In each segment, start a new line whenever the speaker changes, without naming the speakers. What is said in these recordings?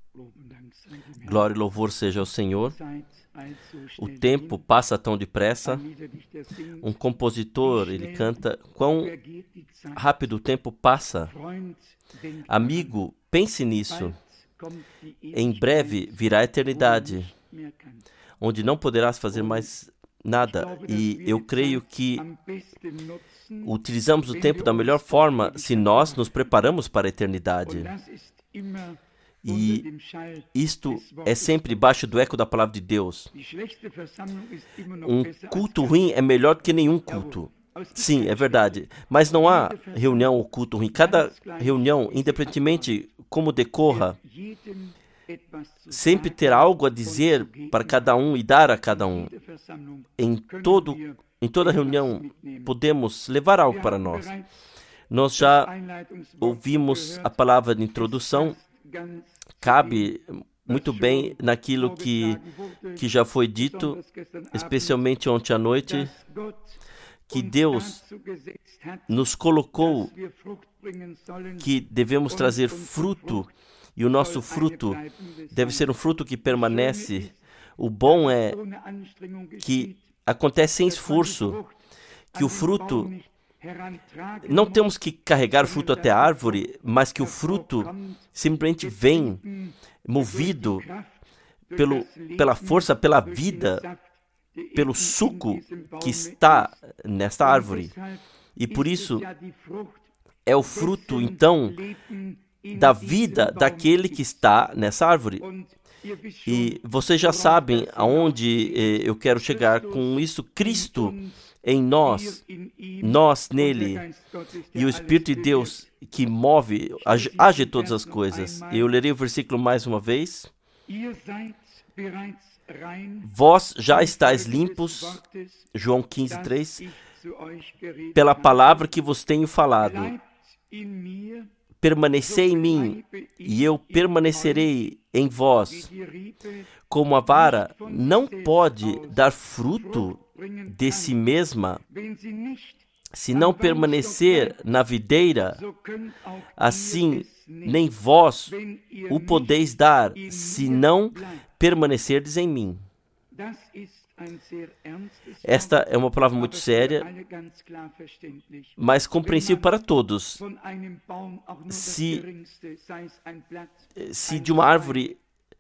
Glória e louvor seja ao Senhor. O tempo passa tão depressa. Um compositor, ele canta, quão rápido o tempo passa. Amigo, pense nisso. Em breve virá a eternidade, onde não poderás fazer mais nada. E eu creio que utilizamos o tempo da melhor forma se nós nos preparamos para a eternidade. E isto é sempre debaixo do eco da palavra de Deus. Um culto ruim é melhor do que nenhum culto. Sim, é verdade. Mas não há reunião ou culto ruim. Cada reunião, independentemente como decorra, sempre terá algo a dizer para cada um e dar a cada um. Em toda reunião, podemos levar algo para nós. Nós já ouvimos a palavra de introdução. Cabe muito bem naquilo que já foi dito, especialmente ontem à noite, que Deus nos colocou que devemos trazer fruto, e o nosso fruto deve ser um fruto que permanece. O bom é que acontece sem esforço, que o fruto, não temos que carregar o fruto até a árvore, mas que o fruto simplesmente vem movido pela força, pela vida, pelo suco que está nesta árvore. E por isso é o fruto, então, da vida daquele que está nessa árvore. E vocês já sabem aonde eu quero chegar com isso. Cristo em nós, nós nele, e o Espírito de Deus que move, age todas as coisas. Eu lerei o versículo mais uma vez. Vós já estáis limpos, João 15:3, pela palavra que vos tenho falado. Permanecei em mim, e eu permanecerei em vós. Como a vara não pode dar fruto de si mesma, se não permanecer na videira, assim nem vós o podeis dar, se não permanecerdes em mim. Esta é uma palavra muito séria, mas compreensível para todos. Se de uma árvore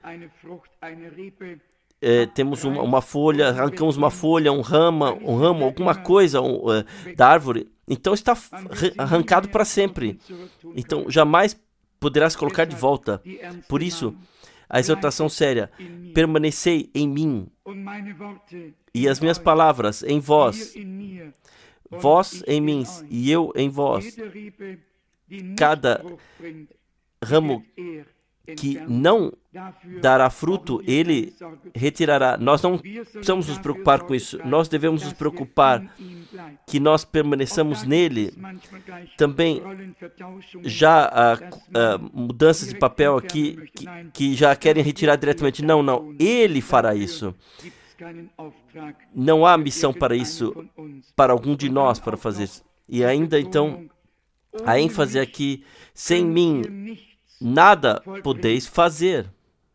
temos uma folha, arrancamos uma folha, um ramo, alguma coisa da árvore, então está arrancado para sempre. Então jamais poderás colocar de volta. Por isso, a exortação séria: permanecei em mim, e as minhas palavras em vós, vós em mim e eu em vós. Cada ramo que não dará fruto, ele retirará. Nós não precisamos nos preocupar com isso. Nós devemos nos preocupar que nós permaneçamos nele. Também já há mudanças de papel aqui que já querem retirar diretamente. Não. Ele fará isso. Não há missão para isso, para algum de nós, para fazer isso. E ainda, então, a ênfase aqui: sem mim nada podeis fazer.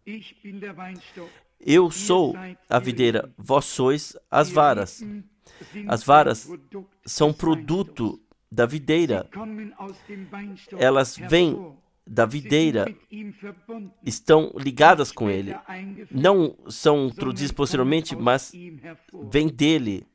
Eu sou a videira, vós sois as varas. As varas são produto da videira. Elas vêm da videira, estão ligadas com ele. Não são introduzidas posteriormente, mas vêm dele.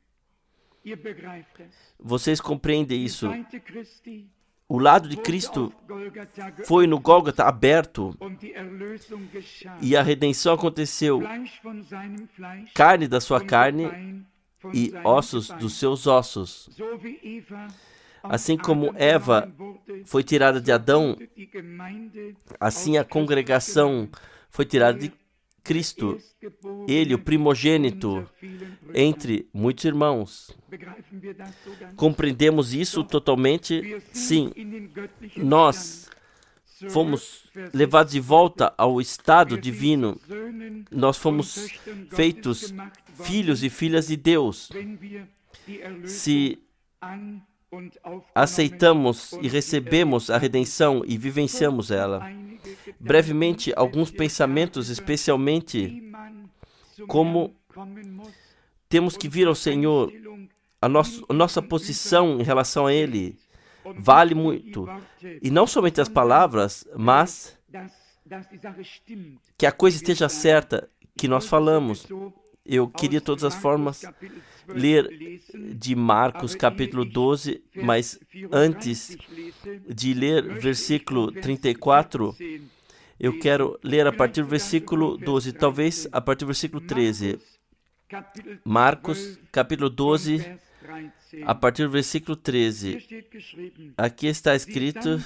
Vocês compreendem isso? O lado de Cristo foi no Gólgota aberto, e a redenção aconteceu. Carne da sua carne e ossos dos seus ossos. Assim como Eva foi tirada de Adão, assim a congregação foi tirada de Cristo. Ele, o primogênito entre muitos irmãos. Compreendemos isso totalmente? Sim. Nós fomos levados de volta ao estado divino. Nós fomos feitos filhos e filhas de Deus. Se aceitamos e recebemos a redenção e vivenciamos ela. Brevemente, alguns pensamentos, especialmente como temos que vir ao Senhor, a nossa posição em relação a Ele vale muito. E não somente as palavras, mas que a coisa esteja certa, que nós falamos. Eu queria, de todas as formas, ler de Marcos capítulo 12, mas antes de ler versículo 34, eu quero ler a partir do versículo 12, talvez a partir do versículo 13. Marcos capítulo 12, a partir do versículo 13. Aqui está escrito: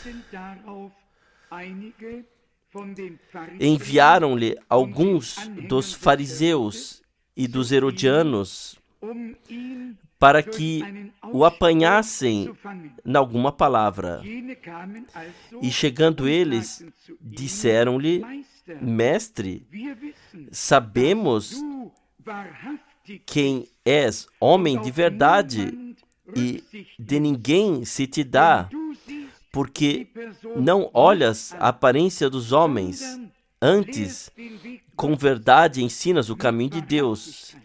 enviaram-lhe alguns dos fariseus e dos herodianos para que o apanhassem em alguma palavra. E chegando eles, disseram-lhe: Mestre, sabemos quem és, homem de verdade, e de ninguém se te dá, porque não olhas a aparência dos homens, antes, com verdade ensinas o caminho de Deus.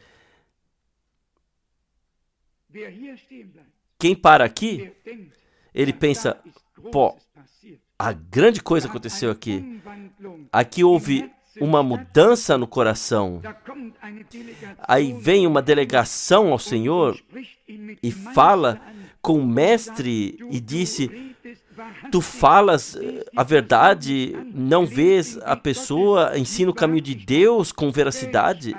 Quem para aqui, ele pensa: pô, a grande coisa aconteceu aqui. Aqui houve uma mudança no coração. Aí vem uma delegação ao Senhor e fala com o mestre e disse: tu falas a verdade, não vês a pessoa, ensina o caminho de Deus com veracidade.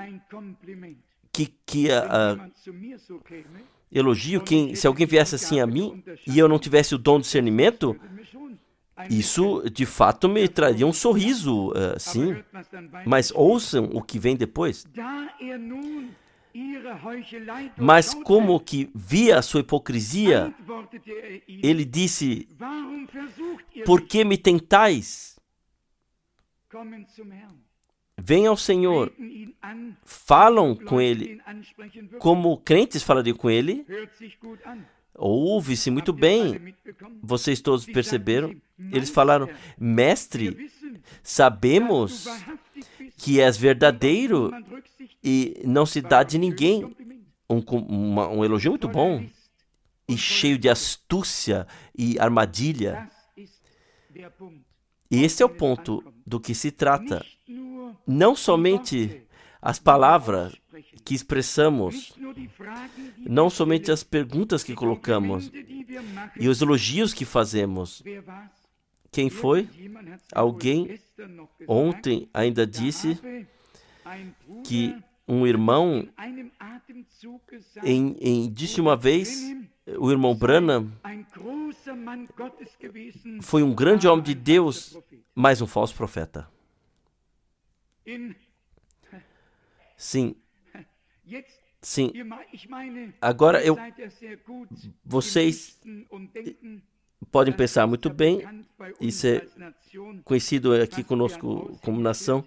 Elogio, se alguém viesse assim a mim e eu não tivesse o dom de discernimento, isso de fato me traria um sorriso, sim. Mas ouçam o que vem depois. Mas como que via a sua hipocrisia, ele disse: por que me tentais? Venham ao Senhor, falam com Ele, como crentes falariam com Ele. Ouve-se muito bem. Vocês todos perceberam? Eles falaram: Mestre, sabemos que és verdadeiro e não se dá de ninguém. Um elogio muito bom e cheio de astúcia e armadilha. E esse é o ponto do que se trata. Não somente as palavras que expressamos, não somente as perguntas que colocamos e os elogios que fazemos. Quem foi? Alguém ontem ainda disse que um irmão disse uma vez, o irmão Branham foi um grande homem de Deus, mas um falso profeta. Sim. Sim. Agora, vocês podem pensar muito bem, isso é conhecido aqui conosco como nação,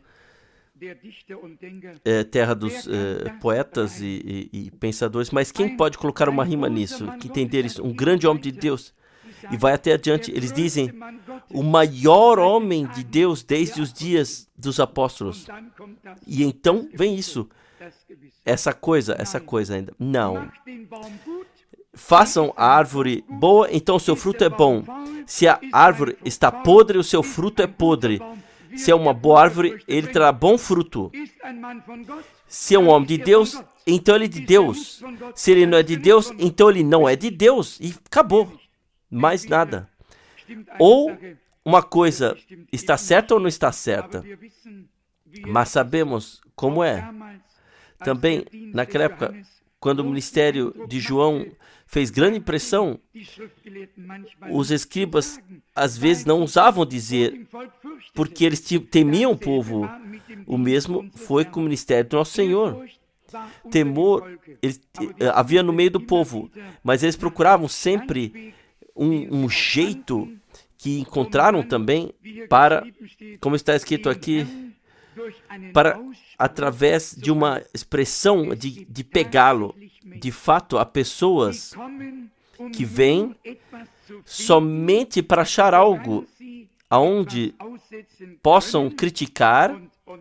terra dos poetas e pensadores, mas quem pode colocar uma rima nisso, que entender isso? Um grande homem de Deus. E vai até adiante, eles dizem, o maior homem de Deus desde os dias dos apóstolos. E então vem isso, essa coisa ainda. Não. Façam a árvore boa, então o seu fruto é bom. Se a árvore está podre, o seu fruto é podre. Se é uma boa árvore, ele trará bom fruto. Se é um homem de Deus, então ele é de Deus. Se ele não é de Deus, então ele não é de Deus. E acabou. Mais nada. Ou uma coisa está certa ou não está certa. Mas sabemos como é. Também, naquela época, quando o ministério de João fez grande impressão, os escribas às vezes não ousavam dizer, porque eles temiam o povo. O mesmo foi com o ministério do nosso Senhor. Temor havia no meio do povo, mas eles procuravam sempre um jeito que encontraram também para, como está escrito aqui, para, através de uma expressão de pegá-lo. De fato, há pessoas que vêm somente para achar algo aonde possam criticar,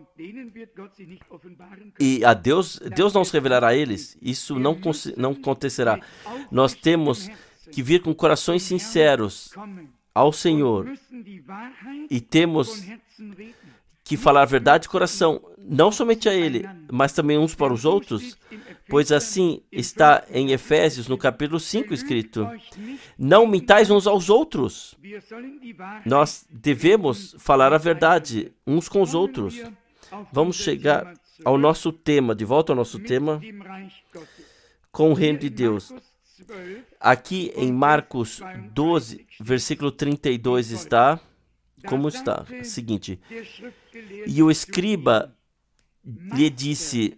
e a Deus não se revelará a eles. Isso não acontecerá. Nós temos que vir com corações sinceros ao Senhor e temos que falar a verdade de coração, não somente a Ele, mas também uns para os outros, pois assim está em Efésios, no capítulo 5, escrito: não mintais uns aos outros. Nós devemos falar a verdade uns com os outros. Vamos chegar ao nosso tema, de volta ao nosso tema, com o reino de Deus. Aqui em Marcos 12, versículo 32 está, como está? O seguinte: e o escriba lhe disse: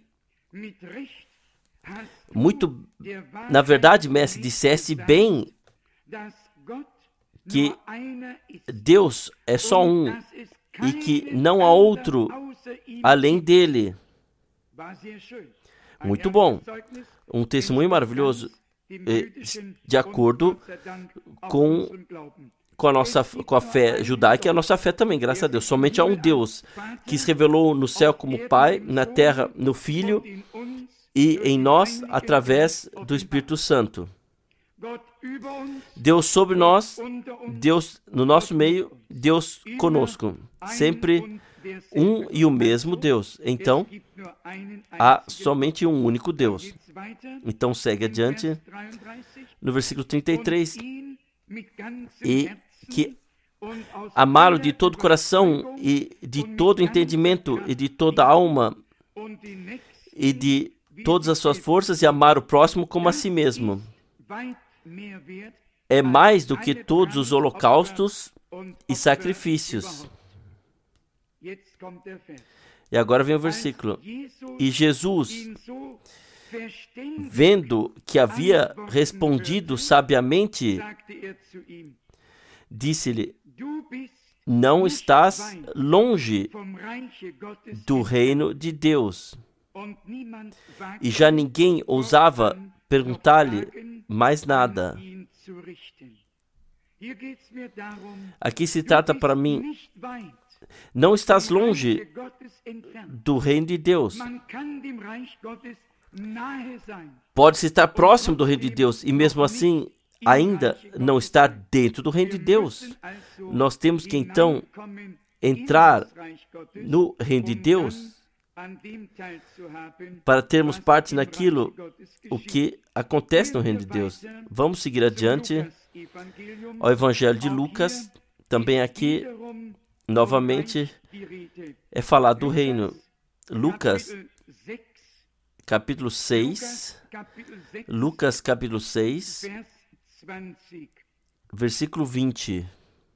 na verdade, mestre, disseste bem que Deus é só um e que não há outro além dele. Muito bom. Um testemunho maravilhoso, de acordo com a fé judaica e a nossa fé também, graças a Deus. Somente há um Deus que se revelou no céu como Pai, na terra no Filho e em nós através do Espírito Santo. Deus sobre nós, Deus no nosso meio, Deus conosco. Sempre um e o mesmo Deus. Então, há somente um único Deus. Então, segue adiante no versículo 33. E que amá-lo de todo o coração e de todo o entendimento e de toda a alma e de todas as suas forças, e amar o próximo como a si mesmo. É mais do que todos os holocaustos e sacrifícios. E agora vem o versículo. E Jesus, vendo que havia respondido sabiamente, disse-lhe: não estás longe do reino de Deus. E já ninguém ousava perguntar-lhe mais nada. Aqui se trata para mim, não estás longe do reino de Deus. Pode-se estar próximo do reino de Deus e mesmo assim ainda não estar dentro do reino de Deus. Nós temos que então entrar no reino de Deus para termos parte naquilo o que acontece no reino de Deus. Vamos seguir adiante ao Evangelho de Lucas. Também aqui, novamente, é falar do reino. Lucas, capítulo 6. Lucas, capítulo 6, versículo 20.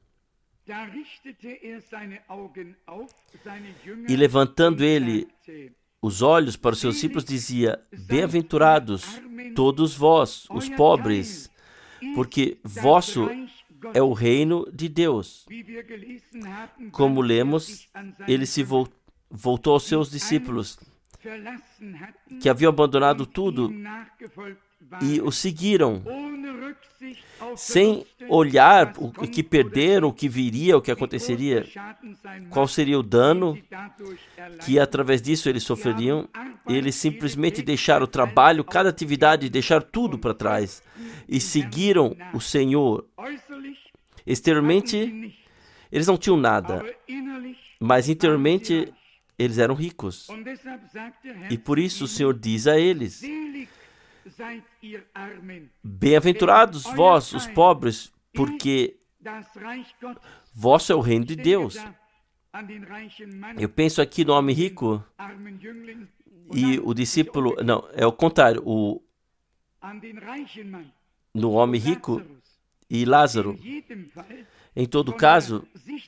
E levantando ele os olhos para os seus discípulos, dizia: bem-aventurados todos vós, os pobres, porque vosso é o reino de Deus. Como lemos, ele se voltou aos seus discípulos, que haviam abandonado tudo e o seguiram, sem olhar o que perderam, o que viria, o que aconteceria, qual seria o dano que através disso eles sofreriam. Eles simplesmente deixaram o trabalho, cada atividade, deixaram tudo para trás e seguiram o Senhor. Exteriormente, eles não tinham nada, mas interiormente eles eram ricos. E por isso o Senhor diz a eles: bem-aventurados vós, os pobres, porque vosso é o reino de Deus. Eu penso aqui no homem rico e o discípulo, não, é o contrário, no homem rico e Lázaro. Em todo caso,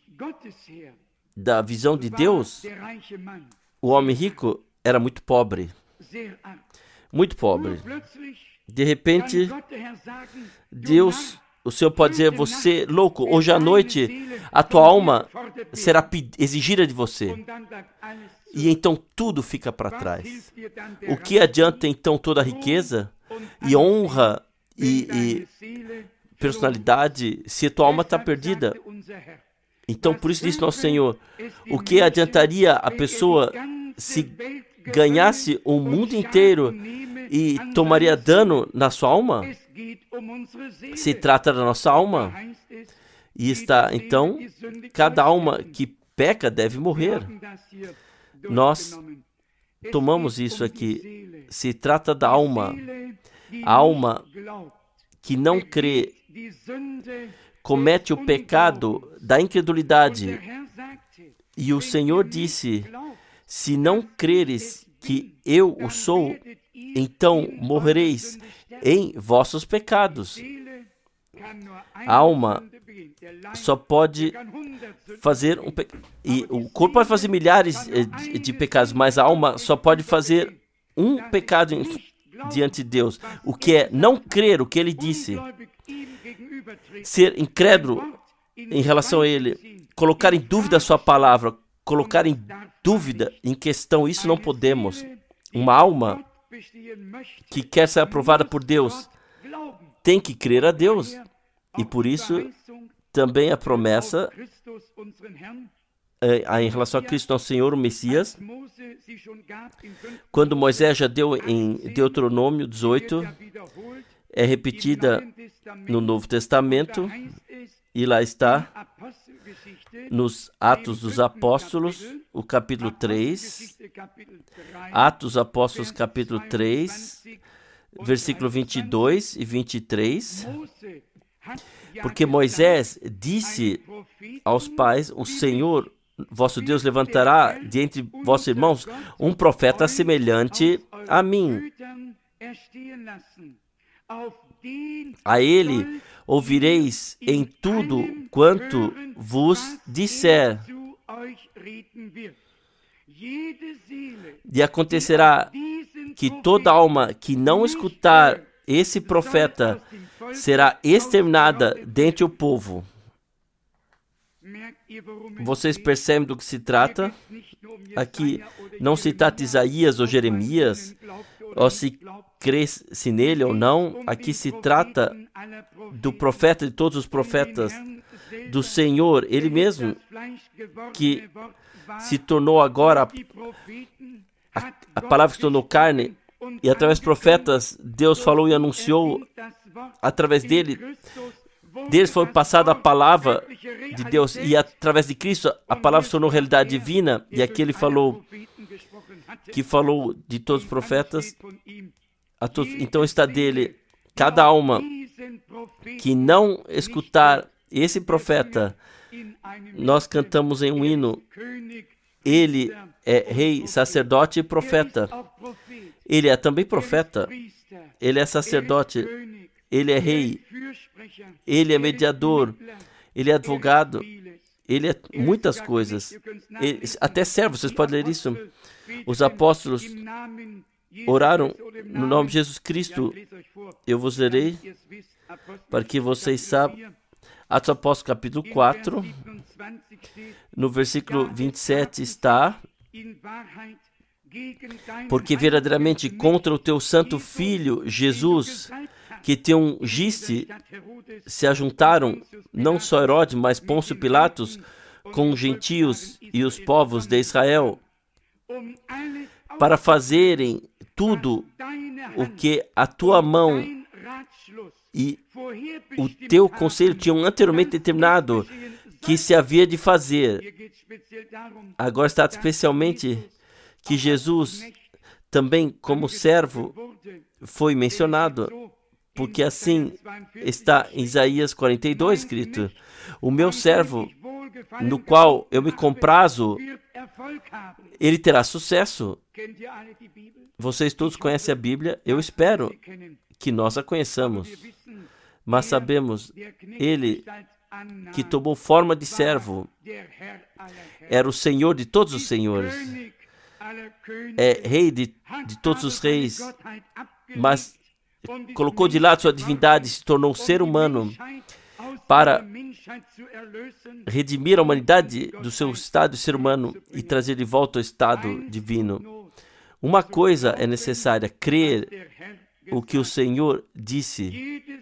da visão de Deus, o homem rico era muito pobre. Muito pobre. De repente, Deus, o Senhor pode dizer: você, louco, hoje à noite a tua alma será exigida de você. E então tudo fica para trás. O que adianta então toda a riqueza e honra e personalidade se a tua alma está perdida. Então, por isso diz nosso Senhor, o que adiantaria a pessoa se ganhasse o mundo inteiro e tomaria dano na sua alma? Se trata da nossa alma. E está, então, cada alma que peca deve morrer. Nós tomamos isso aqui. Se trata da alma. A alma que não crê comete o pecado da incredulidade. E o Senhor disse, se não creres que eu o sou, então morrereis em vossos pecados. A alma só pode fazer um pecado. E o corpo pode fazer milhares de pecados, mas a alma só pode fazer um pecado diante de Deus. O que é não crer o que ele disse. Ser incrédulo em relação a ele. Colocar em dúvida a sua palavra. Colocar em dúvida, em questão. Isso não podemos. Uma alma que quer ser aprovada por Deus tem que crer a Deus. E por isso, também a promessa em relação a Cristo, nosso Senhor, o Messias, quando Moisés já deu em Deuteronômio 18, é repetida no Novo Testamento, e lá está, nos Atos dos Apóstolos, o capítulo 3, Atos dos Apóstolos, capítulo 3, versículo 22 e 23, porque Moisés disse aos pais, o Senhor, vosso Deus, levantará de entre vossos irmãos um profeta semelhante a mim. A ele ouvireis em tudo quanto vos disser. E acontecerá que toda alma que não escutar esse profeta será exterminada dentre o povo. Vocês percebem do que se trata? Aqui não se trata de Isaías ou Jeremias, ou se crê-se nele ou não. Aqui se trata do profeta de todos os profetas, do Senhor, ele mesmo, que se tornou agora a palavra que se tornou carne, e através dos profetas Deus falou e anunciou através deles foi passada a palavra de Deus, e através de Cristo a palavra se tornou realidade divina. E aqui ele falou, que falou de todos os profetas, então está dele, cada alma que não escutar esse profeta. Nós cantamos em um hino, ele é rei, sacerdote e profeta. Ele é também profeta, ele é sacerdote, ele é rei, ele é mediador, ele é advogado, ele é muitas coisas. Até servo, vocês podem ler isso. Os apóstolos oraram no nome de Jesus Cristo. Eu vos lerei para que vocês saibam. Atos Apóstolos, capítulo 4, no versículo 27 está: porque verdadeiramente contra o teu santo Filho, Jesus, que te ungiste, se ajuntaram não só Herodes, mas Pôncio Pilatos, com os gentios e os povos de Israel, para fazerem tudo o que a tua mão e o teu conselho tinham anteriormente determinado que se havia de fazer. Agora está especialmente que Jesus, também como servo, foi mencionado, porque assim está em Isaías 42 escrito: o meu servo, no qual eu me comprazo, ele terá sucesso. Vocês todos conhecem a Bíblia, eu espero que nós a conheçamos, mas sabemos, ele que tomou forma de servo, era o Senhor de todos os senhores, é rei de todos os reis, mas colocou de lado sua divindade, se tornou ser humano para redimir a humanidade do seu estado de ser humano e trazer de volta ao estado divino. Uma coisa é necessária: crer o que o Senhor disse.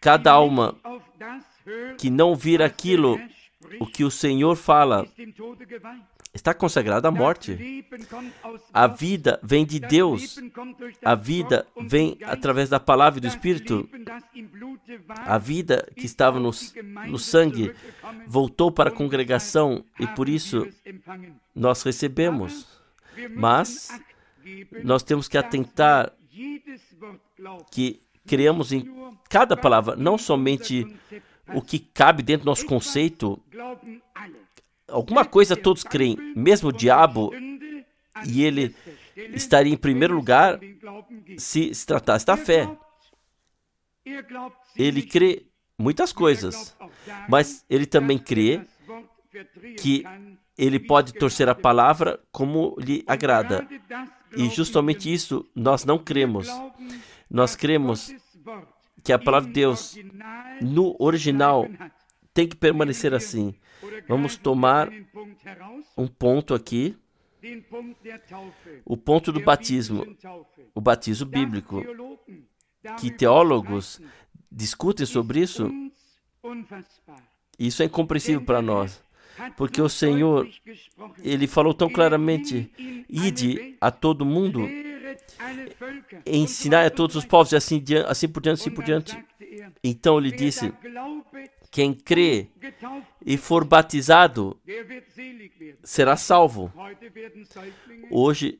Cada alma que não ouvir aquilo, o que o Senhor fala, está consagrada à morte. A vida vem de Deus. A vida vem através da palavra e do Espírito. A vida que estava no sangue voltou para a congregação e por isso nós recebemos. Mas nós temos que atentar que criamos em cada palavra, não somente o que cabe dentro do nosso conceito. Alguma coisa todos creem, mesmo o diabo, e ele estaria em primeiro lugar se tratasse da fé. Ele crê muitas coisas, mas ele também crê que ele pode torcer a palavra como lhe agrada. E justamente isso nós não cremos. Nós cremos que a palavra de Deus, no original, tem que permanecer assim. Vamos tomar um ponto aqui, o ponto do batismo, o batismo bíblico, que teólogos discutem sobre isso. Isso é incompreensível para nós, porque o Senhor, Ele falou tão claramente, ide a todo mundo, ensinai a todos os povos, e assim por diante. Então Ele disse, quem crê e for batizado será salvo. Hoje,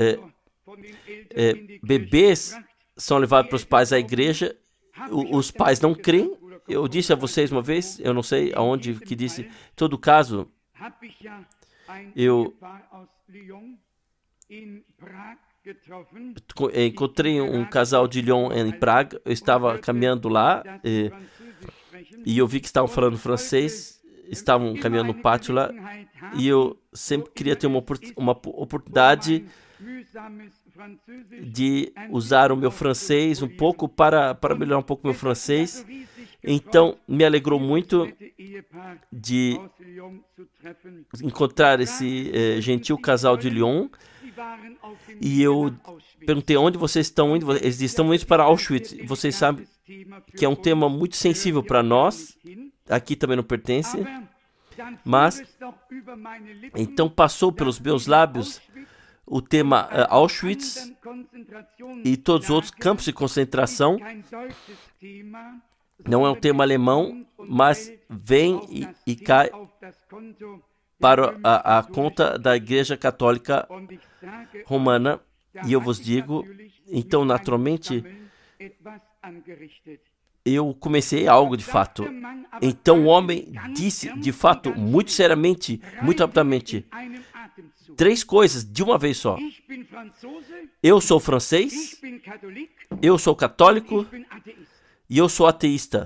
bebês são levados pelos pais à igreja, os pais não creem. Eu disse a vocês uma vez, eu não sei aonde que disse, em todo caso, eu encontrei um casal de Lyon em Praga, eu estava caminhando lá e eu vi que estavam falando francês, estavam caminhando no pátio lá, e eu sempre queria ter uma oportunidade de usar o meu francês um pouco para melhorar um pouco o meu francês. Então, me alegrou muito de encontrar esse gentil casal de Lyon. E eu perguntei, onde vocês estão indo? Eles estão indo para Auschwitz. Vocês sabem que é um tema muito sensível para nós. Aqui também não pertence. Mas, então passou pelos meus lábios o tema Auschwitz e todos os outros campos de concentração. Não é um tema alemão, mas vem e cai para a conta da Igreja Católica Romana. E eu vos digo, então, naturalmente, eu comecei algo de fato. Então o homem disse, de fato, muito seriamente, muito rapidamente, 3 coisas de uma vez só. Eu sou francês, eu sou católico e eu sou ateísta.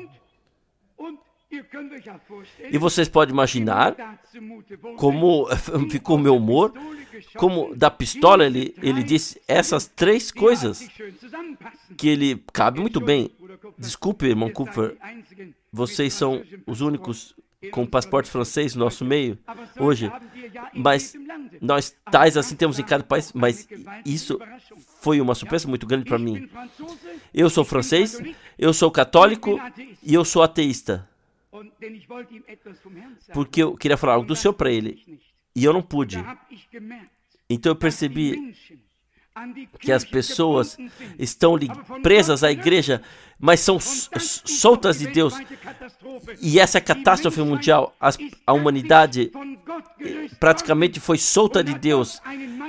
E vocês podem imaginar como ficou o meu humor, como da pistola ele disse essas 3 coisas, que ele cabe muito bem. Desculpe, irmão Kupfer, vocês são os únicos com passaporte francês no nosso meio hoje, mas nós tais assim temos em cada país, mas isso foi uma surpresa muito grande para mim. Eu sou francês, eu sou católico e eu sou ateísta, porque eu queria falar algo do Senhor para ele e eu não pude. Então eu percebi que as pessoas estão presas à igreja, mas são soltas de Deus. E essa catástrofe mundial, a humanidade praticamente foi solta de Deus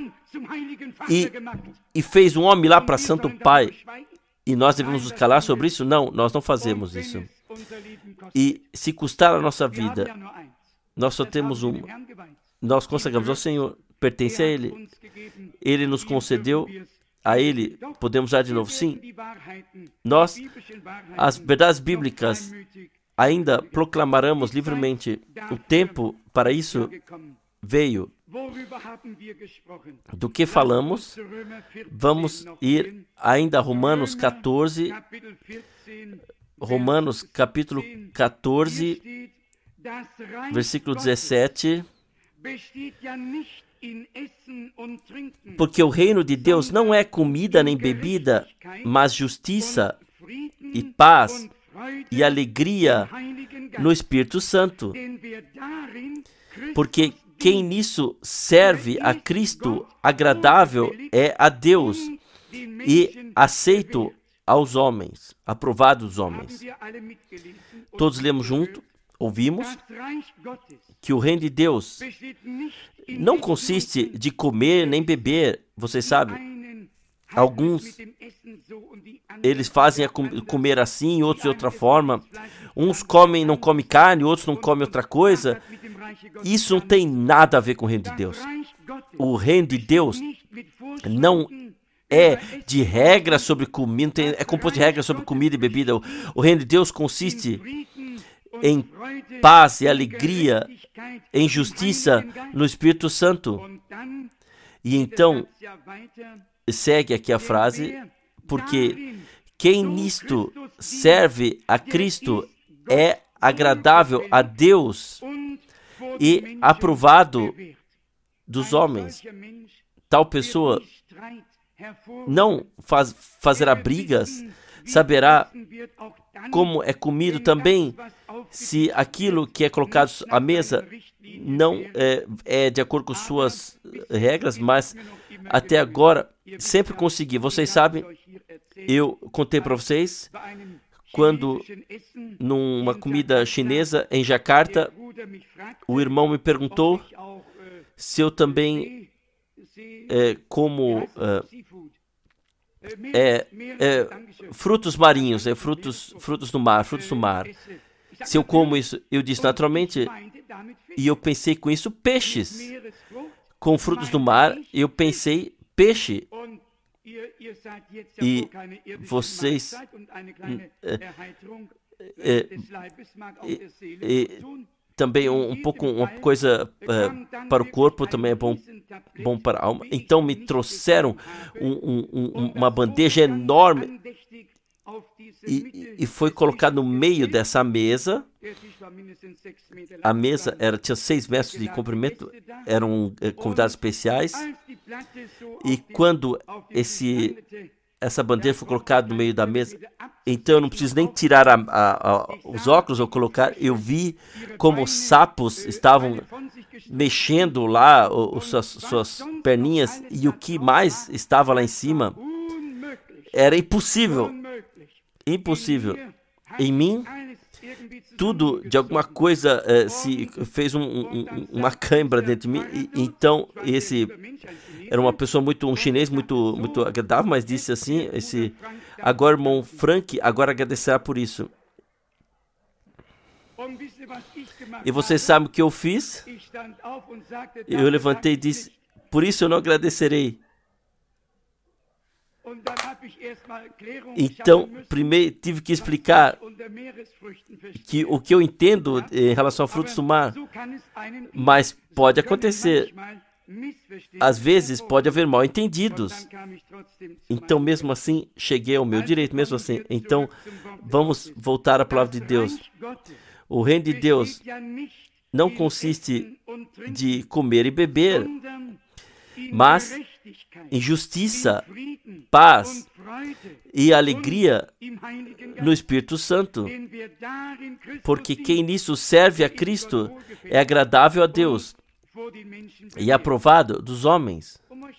e fez um homem lá para Santo Pai. E nós devemos nos calar sobre isso? Não, nós não fazemos isso. E se custar a nossa vida, nós só temos uma. Nós consagramos ao Senhor, pertence a Ele. Ele nos concedeu, a Ele podemos usar de novo. Sim, nós, as verdades bíblicas, ainda proclamaremos livremente. O tempo para isso veio. Do que falamos? Vamos ir ainda a Romanos 14. Romanos capítulo 14, versículo 17. Porque o reino de Deus não é comida nem bebida, mas justiça e paz e alegria no Espírito Santo. Porque quem nisso serve a Cristo, agradável é a Deus e aceito aos homens, aprovado dos homens. Todos lemos junto, ouvimos, que o reino de Deus não consiste de comer nem beber. Vocês sabem, alguns, eles fazem comer assim, outros de outra forma. Uns comem, não comem carne, outros não comem outra coisa. Isso não tem nada a ver com o reino de Deus. O reino de Deus não é de regras sobre comida, é composto de regras sobre comida e bebida. O reino de Deus consiste em paz e alegria, em justiça no Espírito Santo. E então, segue aqui a frase, porque quem nisto serve a Cristo é agradável a Deus e aprovado dos homens. Tal pessoa não fazerá brigas, saberá como é comido também, se aquilo que é colocado à mesa não é de acordo com suas regras, mas até agora sempre consegui. Vocês sabem, eu contei para vocês, quando numa comida chinesa em Jakarta, o irmão me perguntou se eu também como frutos marinhos, frutos do mar. Se eu como isso, eu disse naturalmente, e eu pensei com isso peixes. Com frutos do mar, eu pensei peixe. E vocês também um pouco uma coisa para o corpo também é bom para a alma. Então me trouxeram uma bandeja enorme e foi colocado no meio dessa mesa. A mesa tinha 6 metros de comprimento, eram convidados especiais. E quando essa bandeja foi colocada no meio da mesa, então eu não preciso nem tirar os óculos ou colocar. Eu vi como os sapos estavam mexendo lá suas perninhas, e o que mais estava lá em cima era impossível. Em mim, tudo de alguma coisa se fez uma cãibra dentro de mim. Então esse era uma pessoa um chinês muito agradável, mas disse assim, agora irmão Frank, agora agradecerá por isso. E vocês sabem o que eu fiz? Eu levantei e disse, por isso eu não agradecerei. Então, primeiro tive que explicar que o que eu entendo em relação a frutos do mar, mas pode acontecer. Às vezes pode haver mal entendidos. Então, mesmo assim, cheguei ao meu direito, mesmo assim. Então, vamos voltar à palavra de Deus. O reino de Deus não consiste de comer e beber, mas em justiça, paz e alegria no Espírito Santo. Porque quem nisso serve a Cristo é agradável a Deus e aprovado dos homens.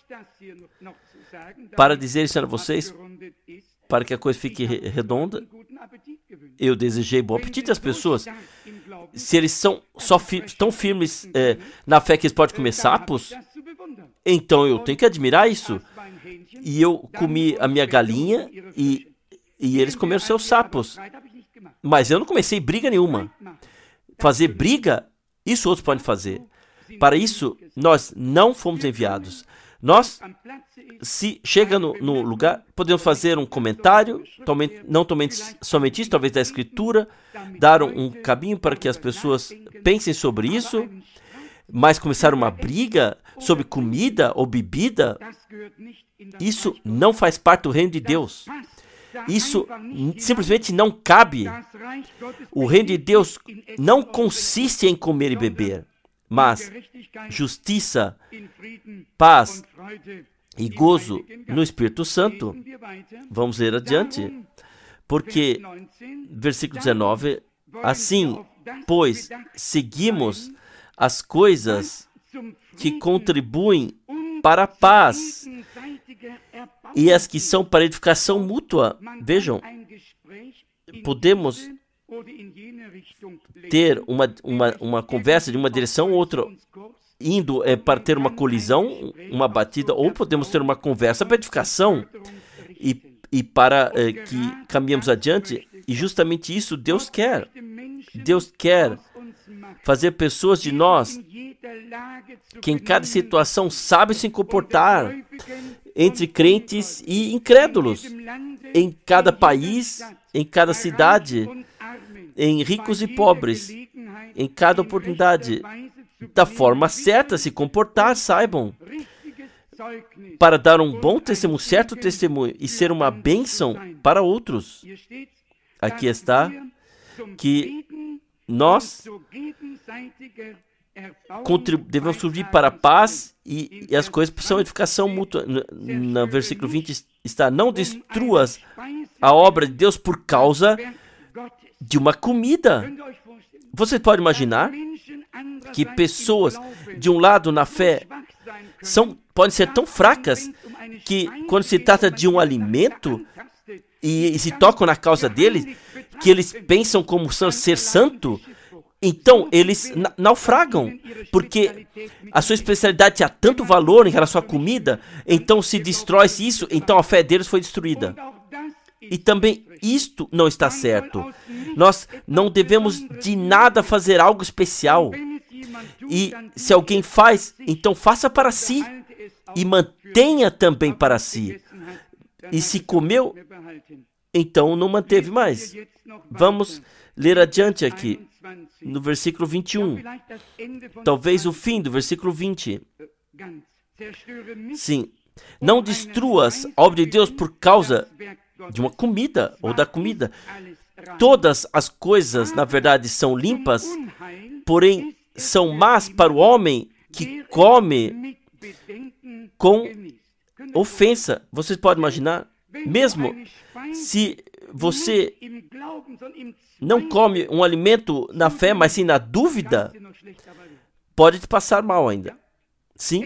Para dizer isso a vocês, para que a coisa fique redonda, eu desejei bom apetite às pessoas. Se eles são tão firmes na fé que eles podem comer sapos, então eu tenho que admirar isso. E eu comi a minha galinha e eles comeram seus sapos. Mas eu não comecei briga nenhuma. Fazer briga, isso outros podem fazer. Para isso, nós não fomos enviados. Nós, se chega no lugar, podemos fazer um comentário, não somente isso, talvez da Escritura, dar um caminho para que as pessoas pensem sobre isso, mas começar uma briga sobre comida ou bebida, isso não faz parte do reino de Deus. Isso simplesmente não cabe. O reino de Deus não consiste em comer e beber, mas justiça, paz e gozo no Espírito Santo. Vamos ler adiante. Porque, versículo 19, assim, pois, seguimos as coisas que contribuem para a paz e as que são para edificação mútua. Vejam, podemos ter uma conversa de uma direção ou outra, indo para ter uma colisão, uma batida, ou podemos ter uma conversa para edificação e para que caminhemos adiante. E justamente isso Deus quer. Deus quer fazer pessoas de nós que em cada situação sabem se comportar entre crentes e incrédulos, em cada país, em cada cidade, em ricos e pobres, em cada oportunidade, da forma certa se comportar, saibam, para dar um bom testemunho, certo testemunho, e ser uma bênção para outros. Aqui está que nós devemos servir para a paz e as coisas são edificação mútua. No versículo 20 está: não destruas a obra de Deus por causa de uma comida. Você pode imaginar que pessoas de um lado na fé podem ser tão fracas que quando se trata de um alimento e se tocam na causa deles, que eles pensam como ser santo, então eles naufragam, porque a sua especialidade tinha tanto valor em relação à comida, então se destrói isso, então a fé deles foi destruída. E também isto não está certo. Nós não devemos de nada fazer algo especial. E se alguém faz, então faça para si e mantenha também para si. E se comeu, então não manteve mais. Vamos ler adiante aqui, no versículo 21. Talvez o fim do versículo 20. Sim. Não destruas a obra de Deus por causa de uma comida ou da comida. Todas as coisas, na verdade, são limpas, porém são más para o homem que come com ofensa. Vocês podem imaginar? Mesmo se você não come um alimento na fé, mas sim na dúvida, pode te passar mal ainda. Sim?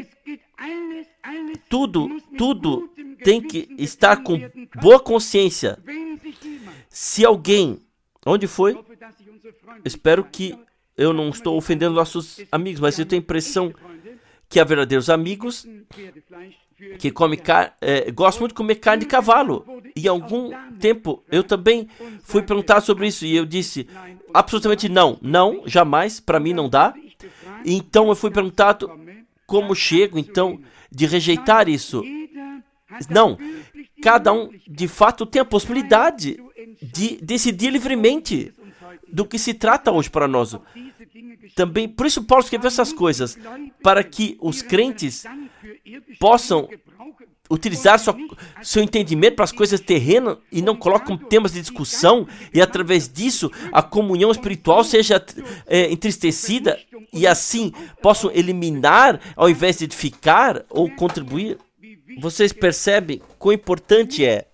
Tudo tem que estar com boa consciência. Se alguém... Onde foi? Espero que eu não estou ofendendo nossos amigos, mas eu tenho a impressão que há verdadeiros amigos que comem gostam muito de comer carne de cavalo. E há algum tempo eu também fui perguntar sobre isso e eu disse absolutamente não, jamais, para mim não dá. E então eu fui perguntado como chego então de rejeitar isso. Não, cada um de fato tem a possibilidade de decidir livremente do que se trata hoje para nós. Também, por isso Paulo escreveu essas coisas, para que os crentes possam utilizar seu entendimento para as coisas terrenas e não colocam temas de discussão, e através disso a comunhão espiritual seja entristecida e assim possam eliminar ao invés de edificar ou contribuir. Vocês percebem quão importante é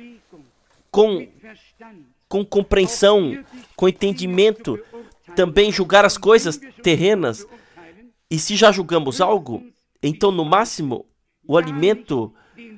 com compreensão, com entendimento, também julgar as coisas terrenas. E se já julgamos algo, então no máximo o alimento,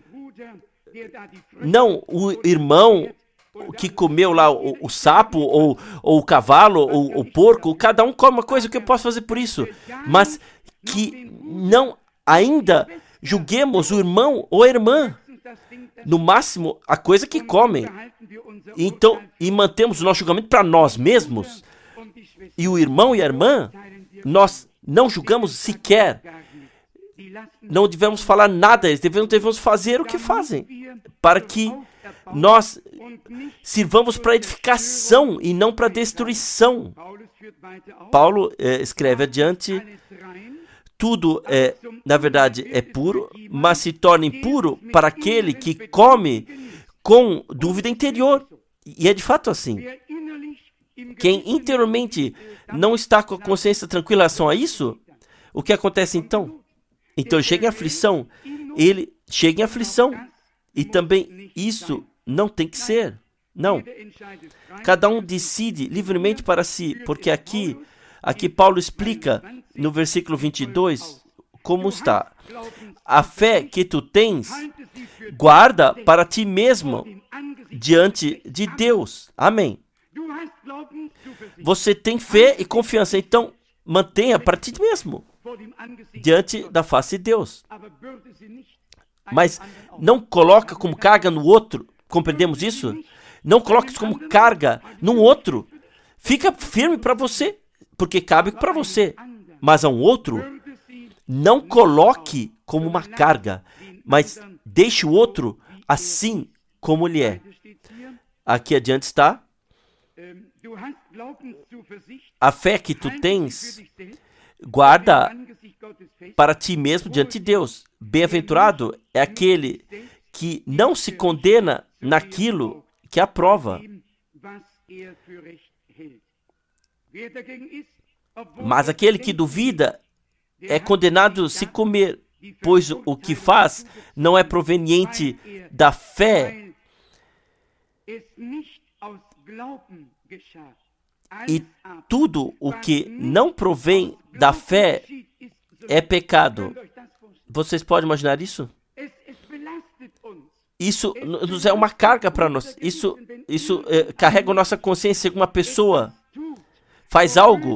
não o irmão que comeu lá o sapo, ou o cavalo, ou o porco, cada um come uma coisa, o que eu posso fazer por isso? Mas que não ainda julguemos o irmão ou a irmã, no máximo a coisa que comem. Então, e mantemos o nosso julgamento para nós mesmos. E o irmão e a irmã, nós não julgamos sequer. Não devemos falar nada, devemos fazer o que fazem, para que nós sirvamos para edificação e não para destruição. Paulo escreve adiante: tudo na verdade é puro, mas se torna impuro para aquele que come com dúvida interior. E é de fato assim. Quem interiormente não está com a consciência tranquila em relação a isso, o que acontece então? Então ele chega em aflição. E também isso não tem que ser. Não. Cada um decide livremente para si, porque aqui Paulo explica no versículo 22 como está. A fé que tu tens, guarda para ti mesmo diante de Deus. Amém. Você tem fé e confiança, então mantenha para ti mesmo diante da face de Deus. Mas não coloca como carga no outro. Compreendemos isso? Não coloque isso como carga no outro. Fica firme para você, porque cabe para você. Mas a um outro, não coloque como uma carga, mas deixe o outro assim como ele é. Aqui adiante está. A fé que tu tens, guarda para ti mesmo diante de Deus. Bem-aventurado é aquele que não se condena naquilo que aprova. Mas aquele que duvida é condenado a se comer, pois o que faz não é proveniente da fé. E tudo o que não provém da fé é pecado. Vocês podem imaginar isso? Isso nos é uma carga para nós. Isso carrega a nossa consciência. Uma pessoa faz algo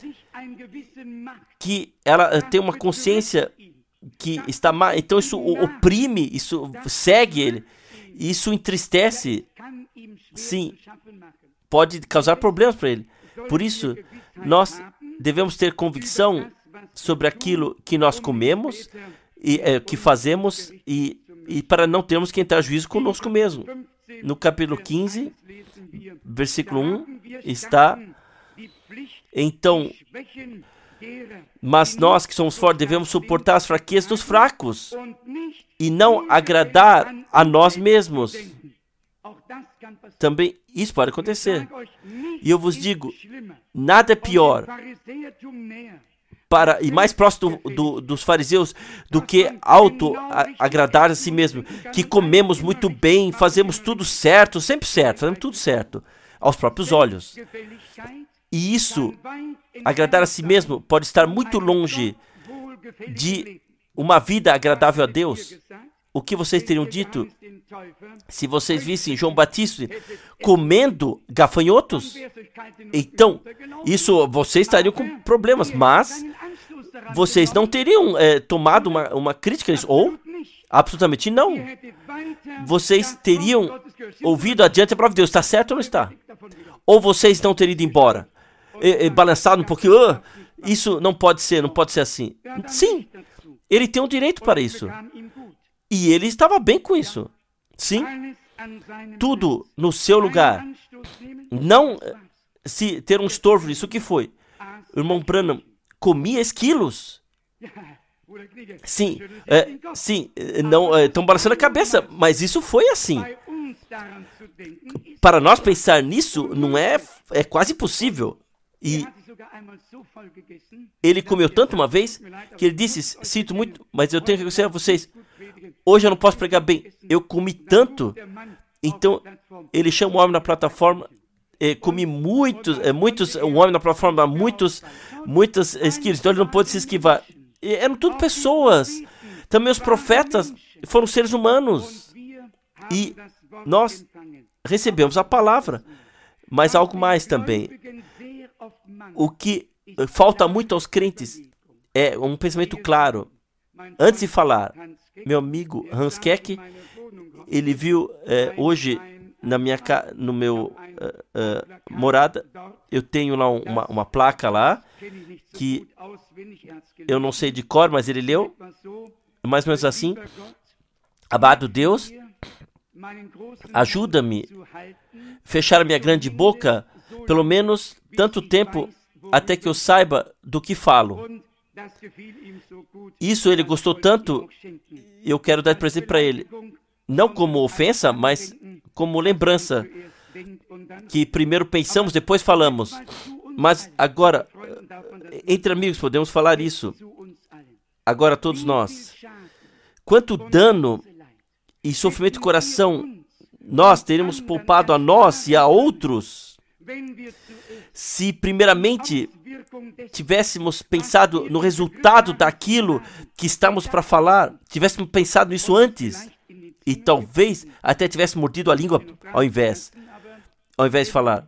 que ela tem uma consciência que está má. Então isso o oprime, isso segue ele. Isso entristece. Sim, pode causar problemas para ele. Por isso, nós devemos ter convicção sobre aquilo que nós comemos e que fazemos e para não termos que entrar em juízo conosco mesmo. No capítulo 15, versículo 1, está: então, mas nós que somos fortes devemos suportar as fraquezas dos fracos e não agradar a nós mesmos. Também isso pode acontecer. E eu vos digo, nada é pior e mais próximo dos fariseus do que auto-agradar a si mesmo, que comemos muito bem, fazemos tudo certo, sempre certo, fazemos tudo certo, aos próprios olhos. E isso, agradar a si mesmo, pode estar muito longe de uma vida agradável a Deus. O que vocês teriam dito se vocês vissem João Batista comendo gafanhotos? Então, isso vocês estariam com problemas, mas vocês não teriam tomado uma crítica nisso, ou absolutamente não. Vocês teriam ouvido adiante a palavra de Deus, está certo ou não está? Ou vocês não teriam ido embora, balançado um pouquinho, isso não pode ser assim. Sim, ele tem um direito para isso. E ele estava bem com isso. Sim, tudo no seu lugar. Não se ter um estorvo nisso. O que foi? O irmão Branham comia esquilos. Sim, não estão balançando a cabeça, mas isso foi assim. Para nós pensar nisso, não é quase impossível. E ele comeu tanto uma vez que ele disse: sinto muito, mas eu tenho que agradecer a vocês. Hoje eu não posso pregar bem. Eu comi tanto. Então ele chama o homem na plataforma. Comi muitos, um homem na plataforma, muitos esquilos. Então ele não pôde se esquivar. Eram tudo pessoas. Também os profetas foram seres humanos. E nós recebemos a palavra. Mas algo mais também. O que falta muito aos crentes é um pensamento claro. Antes de falar, meu amigo Hans Keck, ele viu hoje no meu morada, eu tenho lá uma placa lá, que eu não sei de cor, mas ele leu, mais ou menos assim: amado Deus, ajuda-me a fechar a minha grande boca, pelo menos tanto tempo até que eu saiba do que falo. Isso ele gostou tanto, eu quero dar presente para ele. Não como ofensa, mas como lembrança. Que primeiro pensamos, depois falamos. Mas agora, entre amigos, podemos falar isso. Agora todos nós. Quanto dano e sofrimento de coração nós teríamos poupado a nós e a outros se primeiramente tivéssemos pensado no resultado daquilo que estamos para falar, tivéssemos pensado nisso antes e talvez até tivéssemos mordido a língua ao invés de falar.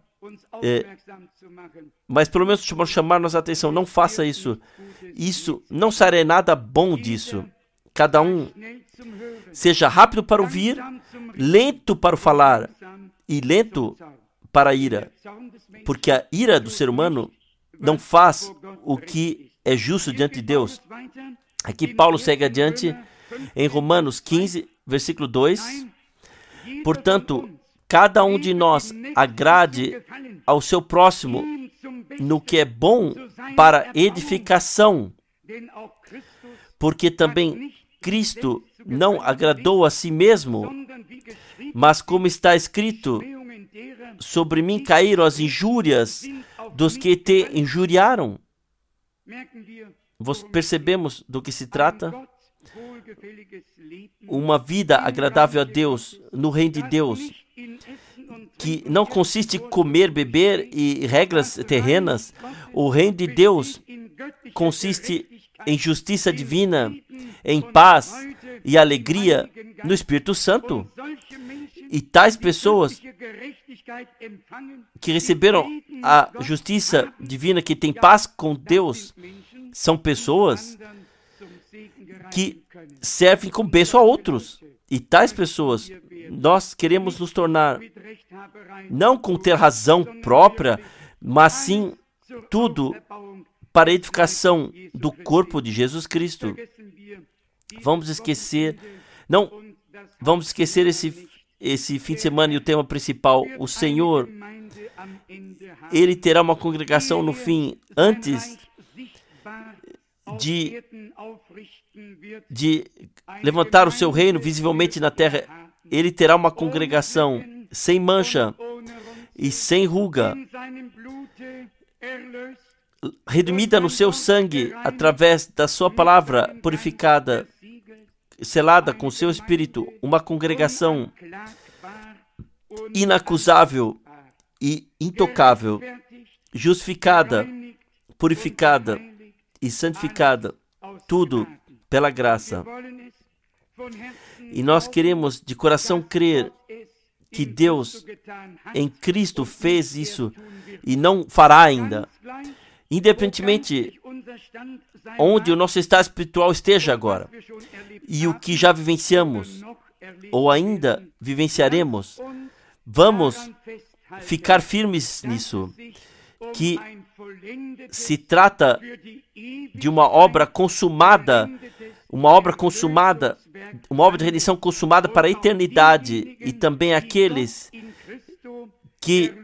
Mas pelo menos chamar nossa atenção, não faça isso. Isso não sairá nada bom disso. Cada um seja rápido para ouvir, lento para o falar e lento para a ira, porque a ira do ser humano não faz o que é justo diante de Deus. Aqui Paulo segue adiante em Romanos 15, versículo 2. Portanto, cada um de nós agrade ao seu próximo no que é bom para edificação, porque também Cristo não agradou a si mesmo, mas como está escrito, sobre mim caíram as injúrias dos que te injuriaram. Percebemos do que se trata? Uma vida agradável a Deus, no reino de Deus, que não consiste em comer, beber e regras terrenas. O reino de Deus consiste em justiça divina, em paz e alegria no Espírito Santo. E tais pessoas que receberam a justiça divina, que têm paz com Deus, são pessoas que servem como bênção a outros. E tais pessoas, nós queremos nos tornar, não com ter razão própria, mas sim tudo para a edificação do corpo de Jesus Cristo. Vamos esquecer esse fim de semana e o tema principal. O Senhor, Ele terá uma congregação no fim, antes de levantar o seu reino visivelmente na terra. Ele terá uma congregação sem mancha e sem ruga, redimida no seu sangue, através da sua palavra purificada, selada com seu Espírito, uma congregação inacusável e intocável, justificada, purificada e santificada, tudo pela graça. E nós queremos de coração crer que Deus em Cristo fez isso e não fará ainda, independentemente onde o nosso estado espiritual esteja agora e o que já vivenciamos ou ainda vivenciaremos. Vamos ficar firmes nisso, que se trata de uma obra consumada, uma obra de redenção consumada para a eternidade, e também aqueles que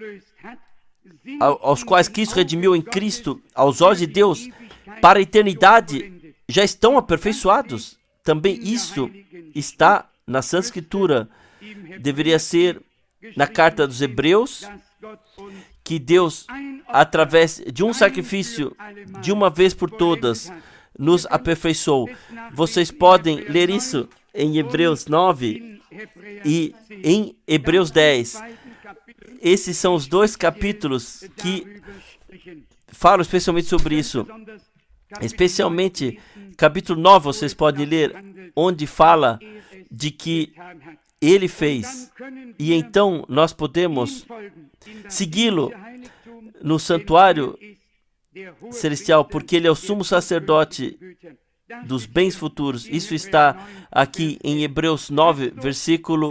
aos quais Cristo redimiu em Cristo, aos olhos de Deus, para a eternidade, já estão aperfeiçoados. Também isso está na Santa Escritura. Deveria ser na carta dos Hebreus, que Deus, através de um sacrifício, de uma vez por todas, nos aperfeiçoou. Vocês podem ler isso em Hebreus 9 e em Hebreus 10. Esses são os dois capítulos que falam especialmente sobre isso. Especialmente capítulo 9, vocês podem ler, onde fala de que Ele fez. E então nós podemos segui-lo no santuário celestial, porque Ele é o sumo sacerdote dos bens futuros. Isso está aqui em Hebreus 9, versículo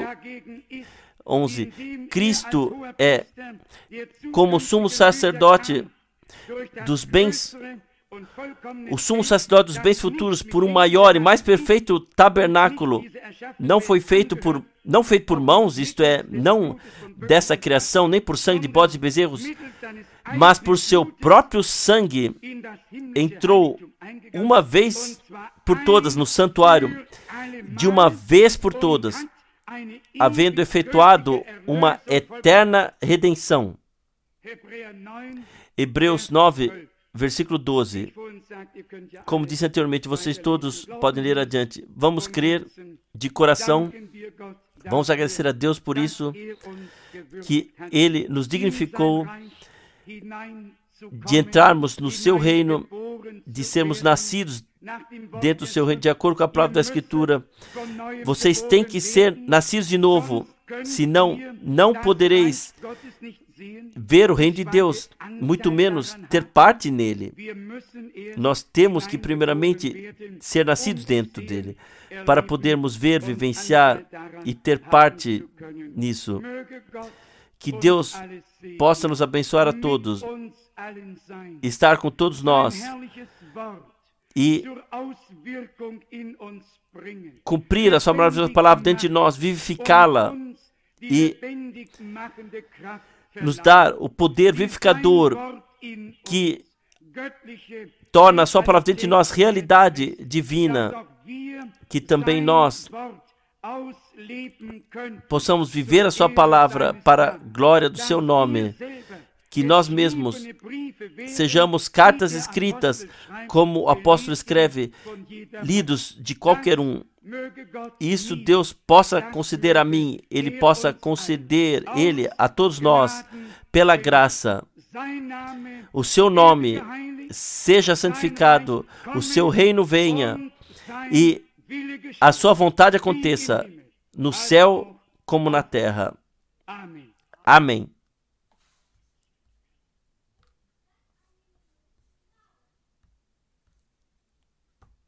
11. Cristo é como sumo sacerdote dos bens, o sumo sacerdote dos bens futuros, por um maior e mais perfeito tabernáculo, não feito por mãos, isto é, não dessa criação, nem por sangue de bodes e bezerros, mas por seu próprio sangue, entrou uma vez por todas no santuário, de uma vez por todas, havendo efetuado uma eterna redenção. Hebreus 9, versículo 12. Como disse anteriormente, vocês todos podem ler adiante. Vamos crer de coração Vamos agradecer a Deus por isso, que Ele nos dignificou de entrarmos no seu reino, de sermos nascidos dentro do seu reino, de acordo com a palavra da Escritura. Vocês têm que ser nascidos de novo, senão não podereis ver o reino de Deus, muito menos ter parte nele. Nós temos que primeiramente ser nascidos dentro dele, para podermos ver, vivenciar e ter parte nisso. Que Deus possa nos abençoar a todos, estar com todos nós e cumprir a sua maravilhosa palavra dentro de nós, vivificá-la e nos dar o poder vivificador que torna a sua palavra dentro de nós realidade divina, que também nós possamos viver a sua palavra para a glória do seu nome, que nós mesmos sejamos cartas escritas, como o apóstolo escreve, lidos de qualquer um. Isso Deus possa conceder a mim, Ele possa conceder Ele a todos nós, pela graça. O seu nome seja santificado, o seu reino venha e a sua vontade aconteça, no céu como na terra. Amém.